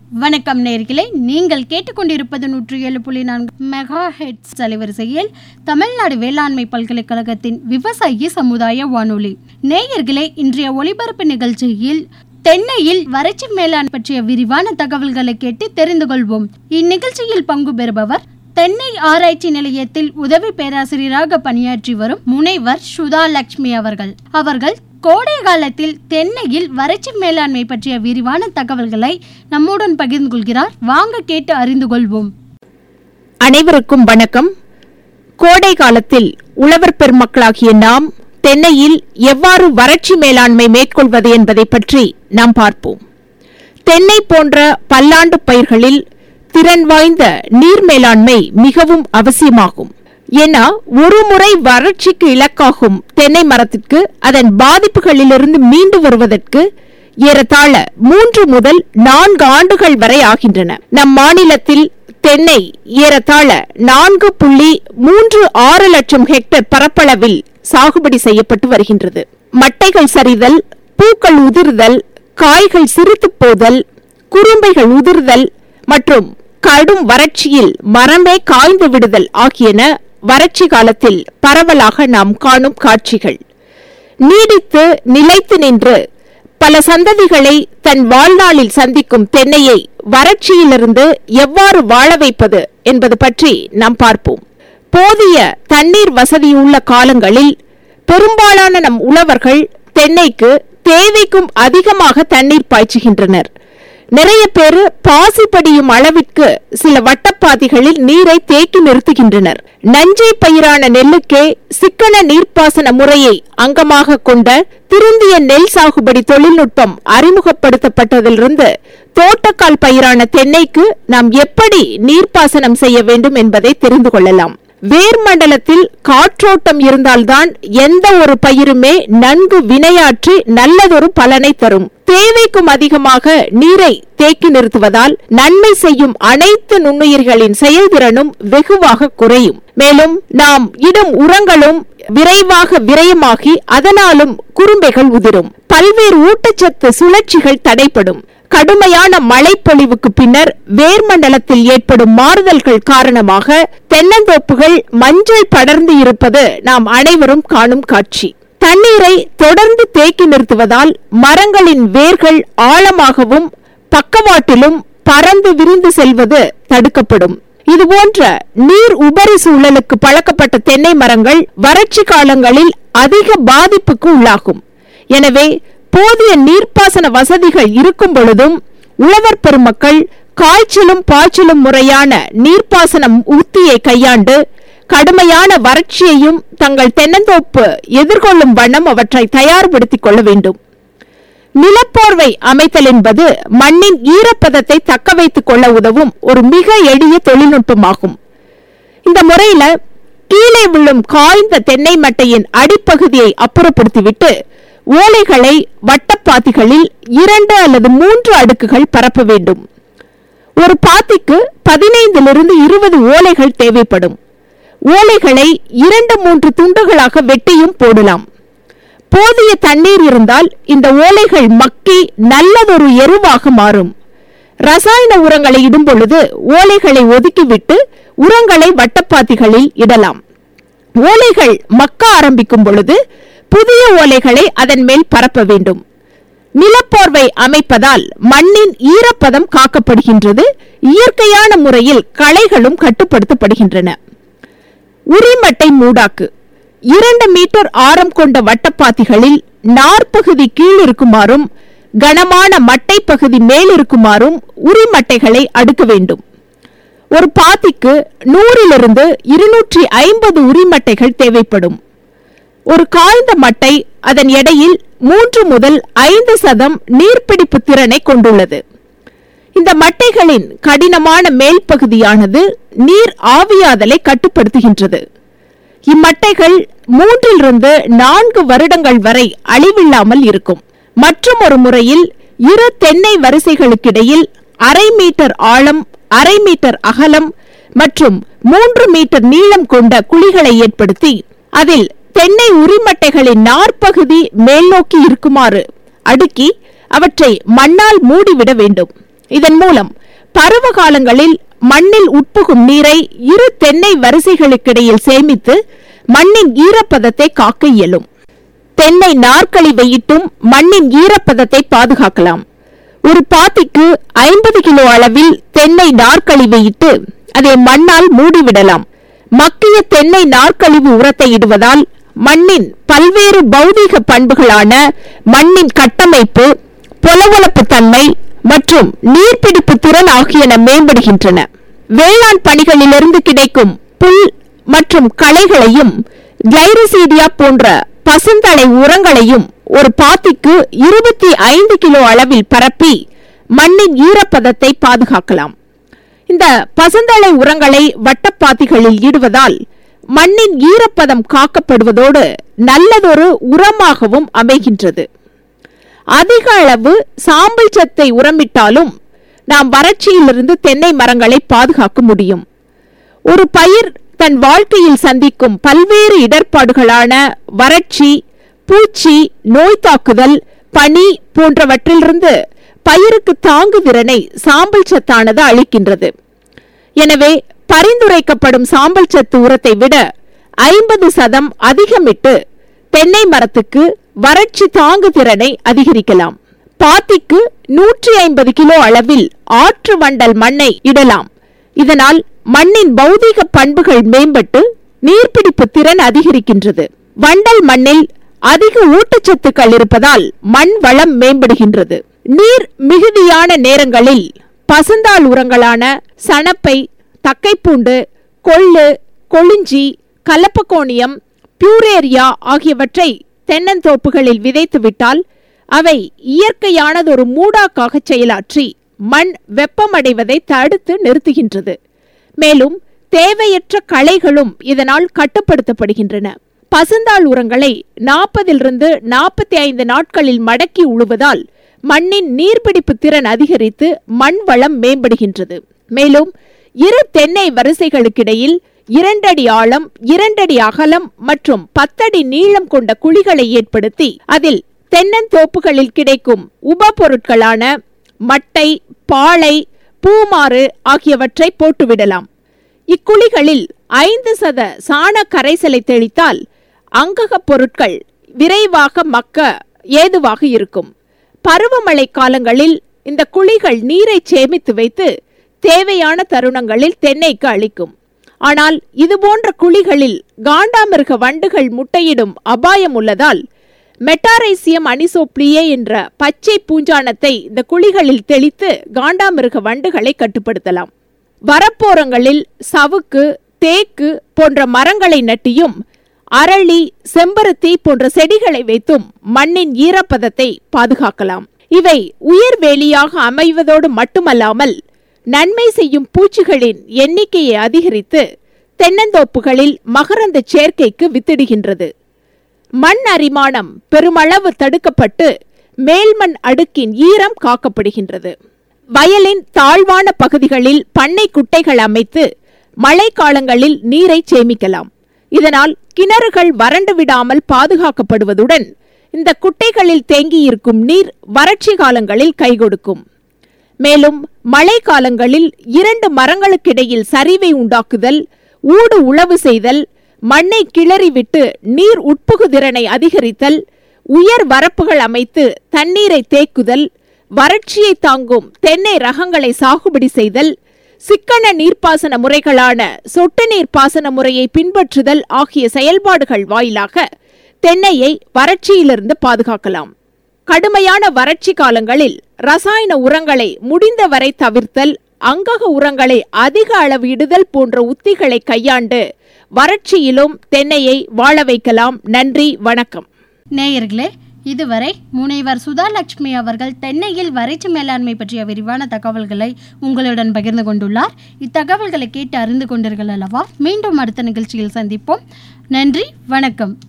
வணக்கம் நேயர்களே, நீங்கள் கேட்டுக்கொண்டிருப்பது 107.4 மெகா ஹெர்ட்ஸ் அலைவரிசையில் தமிழ்நாடு வேளாண்மை பல்கலைக்கழகத்தின் விவசாயி சமுதாய வானொலி. நேயர்களே, இன்றைய ஒளிபரப்பு நிகழ்ச்சியில் தென்னையில் வறட்சி மேலாண்மை பற்றிய விரிவான தகவல்களை கேட்டு தெரிந்து கொள்வோம். இந்நிகழ்ச்சியில் பங்கு பெறுபவர் தென்னை ஆராய்ச்சி நிலையத்தில் உதவி பேராசிரியராக பணியாற்றி வரும் முனைவர் சுதா லட்சுமி அவர்கள் கோடை காலத்தில் தென்னையில் வறட்சி மேலாண்மை பற்றிய விரிவான தகவல்களை நம்முடன் பகிர்ந்து கொள்கிறார். வாங்க கேட்டு அறிந்து கொள்வோம். அனைவருக்கும் வணக்கம். கோடை காலத்தில் உழவர் பெருமக்களாகிய நாம் தென்னையில் எவ்வாறு வறட்சி மேலாண்மை மேற்கொள்வது என்பதை பற்றி நாம் பார்ப்போம். தென்னை போன்ற பல்லாண்டு பயிர்களில் திறன் வாய்ந்த நீர் மேலாண்மை மிகவும் அவசியமாகும். ஏன்னா, ஒரு முறை வறட்சிக்கு இலக்காகும் தென்னை மரத்திற்கு அதன் பாதிப்புகளிலிருந்து மீண்டு வருவதற்கு ஏறத்தாழ 3 முதல் 4 ஆண்டுகள் வரை ஆகின்றன. நம் மாநிலத்தில் தென்னை ஏறத்தாழ 4.36 லட்சம் ஹெக்டேர் பரப்பளவில் சாகுபடி செய்யப்பட்டு வருகின்றது. மட்டைகள் சரிதல், பூக்கள் உதிர்தல், காய்கள் சிறுத்து போதல், குறும்பைகள் உதிர்தல் மற்றும் கடும் வறட்சியில் மரமே காய்ந்து விடுதல் ஆகியன வறட்சி காலத்தில் பரவலாக நாம் காணும் காட்சிகள். நீடித்து நிலைத்து நின்று பல சந்ததிகளை தன் வாழ்நாளில் சந்திக்கும் தென்னையை வறட்சியிலிருந்து எவ்வாறு வாழ வைப்பது என்பது பற்றி நாம் பார்ப்போம். போதிய தண்ணீர் வசதியுள்ள காலங்களில் பெரும்பாலான நம் உழவர்கள் தென்னைக்கு தேவைக்கும் அதிகமாக தண்ணீர் பாய்ச்சுகின்றனர். நிறைய பேர் பாசி படியும் அளவிற்கு சில வட்டப்பாதைகளில் நீரை தேக்கி நிறுத்துகின்றனர். நஞ்சை பயிரான நெல்லுக்கே சிக்கன நீர்ப்பாசன முறையை அங்கமாக கொண்ட திருந்திய நெல் சாகுபடி தொழில்நுட்பம் அறிமுகப்படுத்தப்பட்டதிலிருந்து தோட்டக்கால் பயிரான தென்னைக்கு நாம் எப்படி நீர்ப்பாசனம் செய்ய வேண்டும் என்பதை தெரிந்து கொள்ளலாம். வேர் மண்டலத்தில் காற்றோட்டம் இருந்தால்தான் எந்த ஒரு பயிருமே நன்கு வினையாற்றி நல்லதொரு பலனை தரும். தேவைக்கும் அதிகமாக நீரை தேக்கி நிறுத்துவதால் நன்மை செய்யும் அனைத்து நுண்ணுயிர்களின் செயல்திறனும் வெகுவாக குறையும். மேலும் நாம் இடும் உரங்களும் விரைவாக விரயமாகி அதனாலும் குறும்பைகள் உதிரும். பல்வேறு ஊட்டச்சத்து சுழற்சிகள் தடைப்படும். கடுமையான மழைப்பொழிவுக்கு பின்னர் வேர்மண்டலத்தில் ஏற்படும் மாறுதல்கள் காரணமாக தென்னந்தோப்புகள் மஞ்சள் படர்ந்து இருப்பது நாம் அனைவரும் காணும் காட்சி. தண்ணீரை தொடர்ந்து தேக்கி நிறுத்துவதால் மரங்களின் வேர்கள் ஆழமாகவும் பக்கவாட்டிலும் பறந்து விரிந்து செல்வது தடுக்கப்படும். இதுபோன்ற நீர் உபரி சூழலுக்கு பழக்கப்பட்ட தென்னை மரங்கள் வறட்சி காலங்களில் அதிக பாதிப்புக்கு உள்ளாகும். எனவே போதிய நீர்ப்பாசன வசதிகள் இருக்கும் பொழுதும் உழவர் பெருமக்கள் காய்ச்சலும் பாய்ச்சலும் முறையான நீர்ப்பாசனம் உத்தியை கையாண்டு கடுமையான வறட்சியையும் தங்கள் தென்னந்தோப்பு எதிர்கொள்ளும் வண்ணம் அவற்றை தயார்படுத்திக் கொள்ள வேண்டும். நிலப்போர்வை அமைத்தல் என்பது மண்ணின் ஈரப்பதத்தை தக்க வைத்துக் கொள்ள உதவும் ஒரு மிக எளிய தொழில்நுட்பமாகும். இந்த முறையில கீழே விழும் காய்ந்த தென்னை மட்டையின் அடிப்பகுதியை அப்புறப்படுத்திவிட்டு ஓலைகளை வட்டப்பாத்திகளில் 2 அல்லது 3 அடுக்குகள் பரப்ப வேண்டும். ஒரு பாத்திக்கு 15 to 20 ஓலைகள் தேவைப்படும். ஓலைகளை 2-3 துண்டுகளாக வெட்டியும் போடலாம். போதிய தண்ணீர் இருந்தால் இந்த ஓலைகள் மக்கி நல்லதொரு எருவாக மாறும். ரசாயன உரங்களை இடும் பொழுது ஓலைகளை ஒதுக்கிவிட்டு உரங்களை வட்டப்பாத்திகளில் இடலாம். ஓலைகள் மக்க ஆரம்பிக்கும் பொழுது புதிய ஓலைகளை அதன் மேல் பரப்ப வேண்டும். நிலப்போர்வை அமைப்பதால் மண்ணின் ஈரப்பதம் காக்கப்படுகின்றது. இயற்கையான முறையில் களைகளும் கட்டுப்படுத்தப்படுகின்றன. உரிமட்டை மூடாக்கு 2 மீட்டர் ஆரம் கொண்ட வட்டப்பாத்திகளில் நார்பகுதி கீழ் இருக்குமாறும் கனமான மட்டை பகுதி மேல் இருக்குமாறும் உரிமட்டைகளை அடுக்க வேண்டும். ஒரு பாத்திக்கு 100 to 250 உரிமட்டைகள் தேவைப்படும். ஒரு காய்ந்த மட்டை அதன் எடையில் 3 முதல் 5% நீர்பிடிப்பு திறனை கொண்டுள்ளது. இந்த மட்டைகளின் கடினமான மேல் பகுதியானது நீர் ஆவியாதலை கட்டுப்படுத்துகின்றது. இம்மட்டைகள் 3 to 4 வருடங்கள் வரை அழிவில்லாமல் இருக்கும். மற்றும் ஒரு முறையில் 2 தென்னை வரிசைகளுக்கிடையில் 1/2 மீட்டர் ஆழம், 1/2 மீட்டர் அகலம் மற்றும் 3 மீட்டர் நீளம் கொண்ட குழிகளை ஏற்படுத்தி அதில் தென்னை உரிமட்டைகளின் நார்பகுதி மேல் நோக்கி இருக்குமாறு அடுக்கி அவற்றை மண்ணால் மூடிவிட வேண்டும். இதன் மூலம் பருவ காலங்களில் மண்ணில் உட்புகும் நீரை இரு தென்னை வரிசைகளுக்கிடையில் சேமித்து மண்ணின் ஈரப்பதத்தை காக்க இயலும். தென்னை நார்க்கழிவையிட்டும் மண்ணின் ஈரப்பதத்தை பாதுகாக்கலாம். ஒரு பாத்திக்கு 50 கிலோ அளவில் தென்னை நார்க்கழிவையிட்டு அதை மண்ணால் மூடிவிடலாம். மக்கிய தென்னை நார்க்கழிவு உரத்தை இடுவதால் மண்ணின் பல்வேறு பௌதீக பண்புகளான மண்ணின் கட்டமைப்பு, பொலவொலப்பு தன்மை மற்றும் நீர்பிடிப்பு திறன் ஆகியன மேம்படுகின்றன. வேளாண் பணிகளிலிருந்து கிடைக்கும் புல் மற்றும் களைகளையும் கிளைரிசீடியா போன்ற பசுந்தழை உரங்களையும் ஒரு பாத்திக்கு 25 கிலோ அளவில் பரப்பி மண்ணின் ஈரப்பதத்தை பாதுகாக்கலாம். இந்த பசுந்தழை உரங்களை வட்டப்பாத்திகளில் இடுவதால் மண்ணின் ஈரப்பதம் காக்கப்படுவதோடு நல்லதொரு உரமாகவும் அமைகின்றது. அதிக அளவு சாம்பல் சத்தை உரமிட்டாலும் நாம் வறட்சியிலிருந்து தென்னை மரங்களை பாதுகாக்க முடியும். ஒரு பயிர் தன் வாழ்க்கையில் சந்திக்கும் பல்வேறு இடர்பாடுகளான வறட்சி, பூச்சி, நோய் தாக்குதல், பனி போன்றவற்றிலிருந்து பயிருக்கு தாங்கு திறனை சாம்பல் சத்தானது அளிக்கின்றது. எனவே பரிந்துரைக்கப்படும் சாம்பல் சத்து உரத்தை விட 50% அதிகமிட்டு தென்னை மரத்துக்கு வறட்சி தாங்கு திறனை அதிகரிக்கலாம். பாத்திக்கு 150 கிலோ அளவில் ஆற்று வண்டல் மண்ணை இடலாம். இதனால் மண்ணின் பௌதீக பண்புகள் மேம்பட்டு நீர்பிடிப்பு திறன் அதிகரிக்கின்றது. வண்டல் மண்ணில் அதிக ஊட்டச்சத்துக்கள் இருப்பதால் மண் வளம் மேம்படுகின்றது. நீர் மிகுதியான நேரங்களில் பசுந்தாள் உரங்களான சணப்பை, தக்கைப்பூண்டு, கொள்ளு, கொளிஞ்சி, கலப்பகோணியம், பியூரேரியா ஆகியவற்றை தென்னந்தோப்புகளில் விதைத்துவிட்டால் அவை இயற்கையானதொரு மூடாக்காக செயலாற்றி மண் வெப்பமடைவதை தடுத்து நிறுத்துகின்றது. மேலும் தேவையற்ற களைகளும் இதனால் கட்டுப்படுத்தப்படுகின்றன. பசுந்தாள் உரங்களை 40 - 45 நாட்களில் மடக்கி உழுவதால் மண்ணின் நீர்பிடிப்பு திறன் அதிகரித்து மண் வளம் மேம்படுகின்றது. மேலும் இரு தென்னை வரிசைகளுக்கிடையில் 2 அடி ஆழம், 2 அடி அகலம் மற்றும் 10 அடி நீளம் கொண்ட குழிகளை ஏற்படுத்தி அதில் தென்னந்தோப்புகளில் கிடைக்கும் உப பொருட்களான மட்டை, பாளை, பூமாறு ஆகியவற்றை போட்டுவிடலாம். இக்குழிகளில் 5% சாண கரைசலை தெளித்தால் அங்கக பொருட்கள் விரைவாக மக்க ஏதுவாக இருக்கும். பருவமழை காலங்களில் இந்த குழிகள் நீரை சேமித்து வைத்து தேவையான தருணங்களில் தென்னைக்கு அளிக்கும். ஆனால் இதுபோன்ற குழிகளில் காண்டாமிருக வண்டுகள் முட்டையிடும் அபாயம் உள்ளதால் மெட்டாரைசியம் அனிசோப்ளியே என்ற பச்சை பூஞ்சானத்தை இந்த குழிகளில் தெளித்து காண்டாமிருக வண்டுகளை கட்டுப்படுத்தலாம். வரப்போரங்களில் சவுக்கு, தேக்கு போன்ற மரங்களை நட்டியும் அரளி, செம்பருத்தி போன்ற செடிகளை வைத்தும் மண்ணின் ஈரப்பதத்தை பாதுகாக்கலாம். இவை உயிர்வேலியாக அமைவதோடு மட்டுமல்லாமல் நன்மை செய்யும் பூச்சிகளின் எண்ணிக்கையை அதிகரித்து தென்னந்தோப்புகளில் மகரந்த சேர்க்கைக்கு வித்திடுகின்றது. மண் அரிமானம் பெருமளவு தடுக்கப்பட்டு மேல்மண் அடுக்கின் ஈரம் காக்கப்படுகின்றது. வயலின் தாழ்வான பகுதிகளில் பண்ணை குட்டைகள் அமைத்து மழை காலங்களில் நீரை சேமிக்கலாம். இதனால் கிணறுகள் வறண்டு விடாமல் பாதுகாக்கப்படுவதுடன் இந்த குட்டைகளில் தேங்கியிருக்கும் நீர் வறட்சி காலங்களில் கைகொடுக்கும். மேலும் மழை காலங்களில் 2 மரங்களுக்கிடையில் சரிவை உண்டாக்குதல், ஊடு உழவு செய்தல், மண்ணை கிளறிவிட்டு நீர் உட்புகுதிறனை அதிகரித்தல், உயர் வரப்புகள் அமைத்து தண்ணீரை தேக்குதல், வறட்சியை தாங்கும் தென்னை ரகங்களை சாகுபடி செய்தல், சிக்கன நீர்ப்பாசன முறைகளான சொட்டு நீர் பாசன முறையை பின்பற்றுதல் ஆகிய செயல்பாடுகள் வாயிலாக தென்னையை வறட்சியிலிருந்து பாதுகாக்கலாம். கடுமையான வறட்சி காலங்களில் ரசாயன உரங்களை முடிந்தவரை தவிர்த்தல், அங்கக உரங்களை அதிக அளவு இடுதல் போன்ற உத்திகளை கையாண்டு வறட்சியிலும் தென்னையை வாழ வைக்கலாம். நன்றி, வணக்கம். நேயர்களே, இதுவரை முனைவர் சுதாலட்சுமி அவர்கள் தென்னையில் வறட்சி மேலாண்மை பற்றிய விரிவான தகவல்களை உங்களுடன் பகிர்ந்து கொண்டுள்ளார். இத்தகவல்களை கேட்டு அறிந்து கொண்டீர்கள் அல்லவா? மீண்டும் அடுத்த நிகழ்ச்சியில் சந்திப்போம். நன்றி, வணக்கம்.